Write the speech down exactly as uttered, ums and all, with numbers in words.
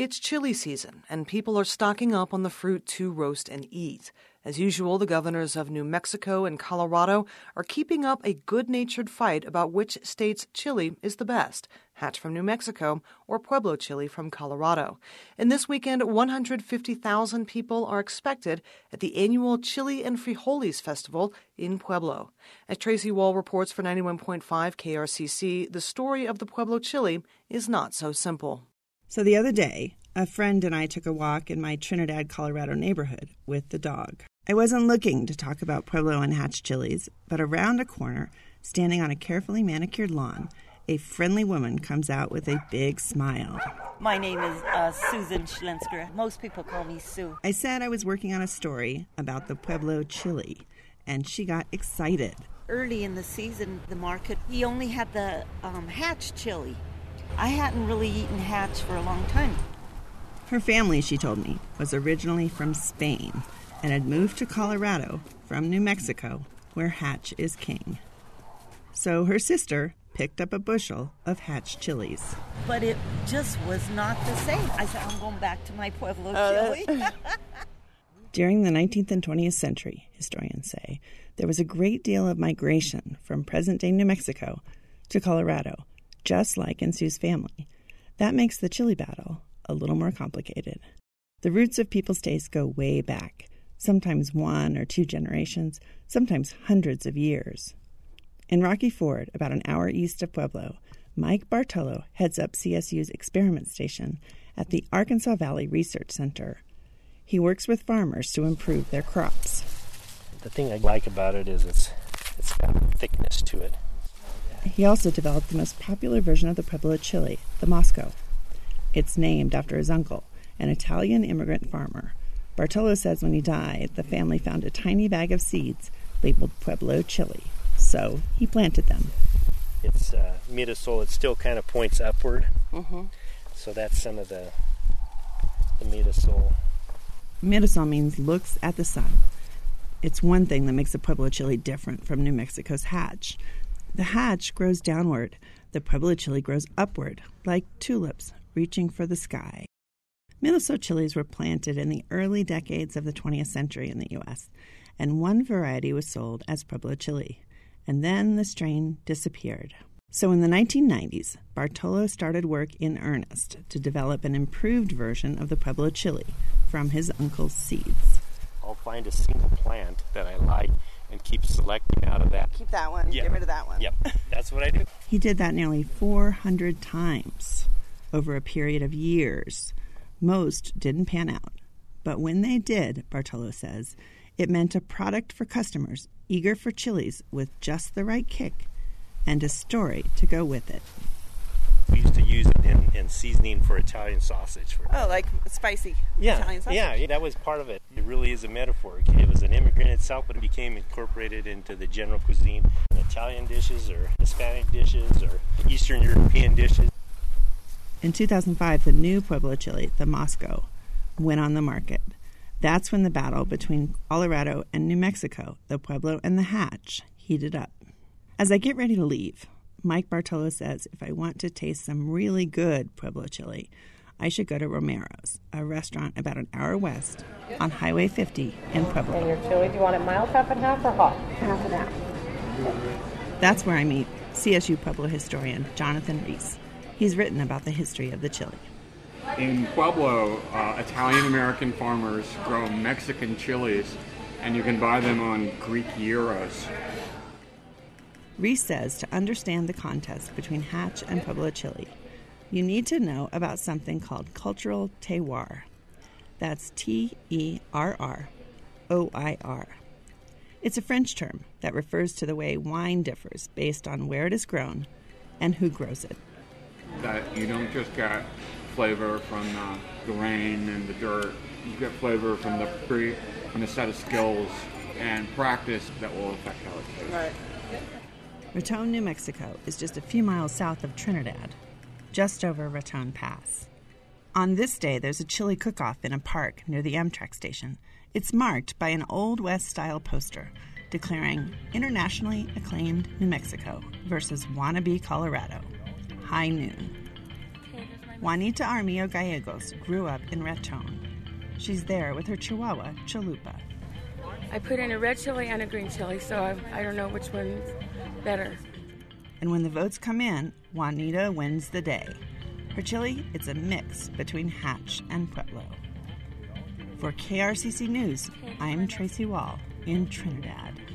It's chili season, and people are stocking up on the fruit to roast and eat. As usual, the governors of New Mexico and Colorado are keeping up a good-natured fight about which state's chili is the best, Hatch from New Mexico or Pueblo chili from Colorado. And this weekend, one hundred fifty thousand people are expected at the annual Chili and Frijoles Festival in Pueblo. As Tracy Wall reports for ninety-one point five K R C C, the story of the Pueblo chili is not so simple. So the other day, a friend and I took a walk in my Trinidad, Colorado neighborhood with the dog. I wasn't looking to talk about Pueblo and Hatch chilies, but around a corner, standing on a carefully manicured lawn, a friendly woman comes out with a big smile. My name is uh, Susan Schlensker. Most people call me Sue. I said I was working on a story about the Pueblo chili, and she got excited. Early in the season, the market, he only had the um, Hatch chili. I hadn't really eaten Hatch for a long time. Her family, she told me, was originally from Spain and had moved to Colorado from New Mexico, where Hatch is king. So her sister picked up a bushel of Hatch chilies. But it just was not the same. I said, I'm going back to my Pueblo uh, chili. During the nineteenth and twentieth century, historians say, there was a great deal of migration from present-day New Mexico to Colorado, just like in Sue's family. That makes the chili battle a little more complicated. The roots of people's taste go way back, sometimes one or two generations, sometimes hundreds of years. In Rocky Ford, about an hour east of Pueblo, Mike Bartolo heads up C S U's experiment station at the Arkansas Valley Research Center. He works with farmers to improve their crops. The thing I like about it is it's it's got thickness to it. He also developed the most popular version of the Pueblo chili, the Moscow. It's named after his uncle, an Italian immigrant farmer. Bartolo says when he died, the family found a tiny bag of seeds labeled Pueblo chili. So he planted them. It's uh, Mirasol. It still kind of points upward. Mm-hmm. So that's some of the, the Mirasol. Mirasol means looks at the sun. It's one thing that makes the Pueblo chili different from New Mexico's Hatch. The Hatch grows downward. The Pueblo chili grows upward, like tulips reaching for the sky. Mirasol chilies were planted in the early decades of the twentieth century in the U S, and one variety was sold as Pueblo chili. And then the strain disappeared. So in the nineteen nineties, Bartolo started work in earnest to develop an improved version of the Pueblo chili from his uncle's seeds. I'll find a single plant that I like and keep selecting out of that. Keep that one, yeah. Get rid of that one. Yep, that's what I do. He did that nearly four hundred times over a period of years. Most didn't pan out. But when they did, Bartolo says, it meant a product for customers eager for chilies with just the right kick and a story to go with it. We used to use it in, in seasoning for Italian sausage. For oh, like spicy yeah, Italian sausage? Yeah, that was part of it. It really is a metaphor. It was an immigrant itself, but it became incorporated into the general cuisine. Italian dishes or Hispanic dishes or Eastern European dishes. In two thousand five, the new Pueblo chili, the Moscow, went on the market. That's when the battle between Colorado and New Mexico, the Pueblo and the Hatch, heated up. As I get ready to leave, Mike Bartolo says if I want to taste some really good Pueblo chili, I should go to Romero's, a restaurant about an hour west on Highway fifty in Pueblo. And your chili, do you want it mild, half and half, or hot? Half and half. That's where I meet C S U Pueblo historian Jonathan Reese. He's written about the history of the chili. In Pueblo, uh, Italian-American farmers grow Mexican chilies, and you can buy them on Greek gyros. Reese says to understand the contest between Hatch and Pueblo chili, you need to know about something called cultural terroir. That's T E R R O I R. It's a French term that refers to the way wine differs based on where it is grown and who grows it. That you don't just get flavor from uh, the rain and the dirt. You get flavor from the pre and a set of skills and practice that will affect how it tastes. Right. Raton, New Mexico is just a few miles south of Trinidad, just over Raton Pass. On this day, there's a chili cook-off in a park near the Amtrak station. It's marked by an Old West-style poster declaring internationally acclaimed New Mexico versus wannabe Colorado. High noon. Okay, there's my Juanita Armillo Gallegos grew up in Raton. She's there with her Chihuahua, Chalupa. I put in a red chili and a green chili, so I, I don't know which one's better. And when the votes come in, Juanita wins the day. For chili, it's a mix between Hatch and Pueblo. For K R C C News, I'm Tracy Wall in Trinidad.